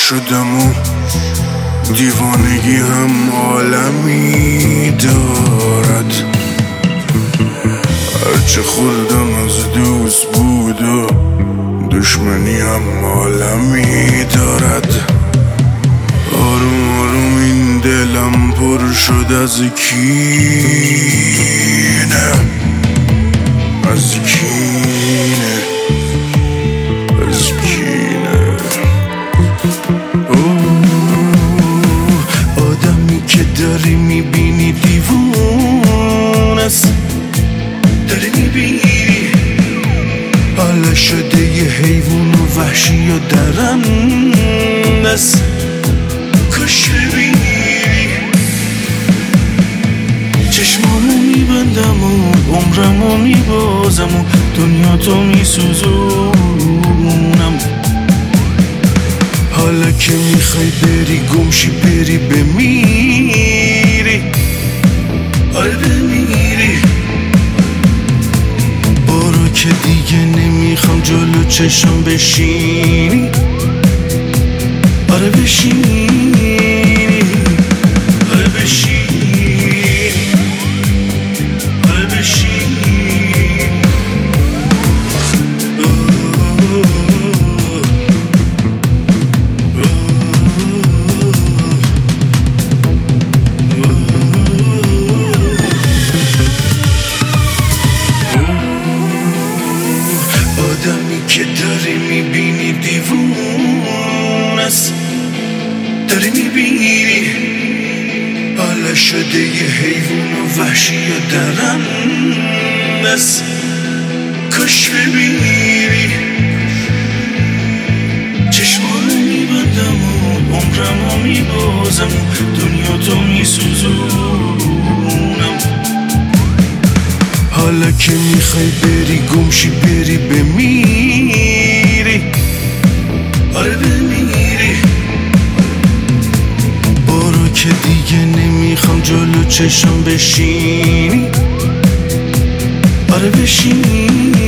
شدم و دیوانگی هم عالمی دارد. هرچه خوردم از دوست بود و دشمنی هم عالمی دارد. آروم آروم این دلم پر شد از کینه، از کینه، از کینه. آدمی که داری میبینی دیوون است، داری میبینی حالا شده یه حیوان و وحشی و درنده است. کاش ببینی چشمامو میبندم و عمرمو میبازم و دنیا تو میسوزونم. حالا که میخوای بری گمشی بری بمیری، آره بمیری. برو که دیگه نمیخوام جلو چشم بشینی، آره بشینی، آره بشینی، آره بشینی. آدمی که داری میبینی دیوون است، داری میبینی حالا شده یه حیوان و وحشی و درنده است. کاش ببینی چشمانو میبندم و عمرمو میبازم و دنیا تو میسوزونم. حالا که میخوای بری گمشی بری بمیری، آره بمیری. برو که دیگه نمیخوام جلو چشم بشینی، آره بشینی.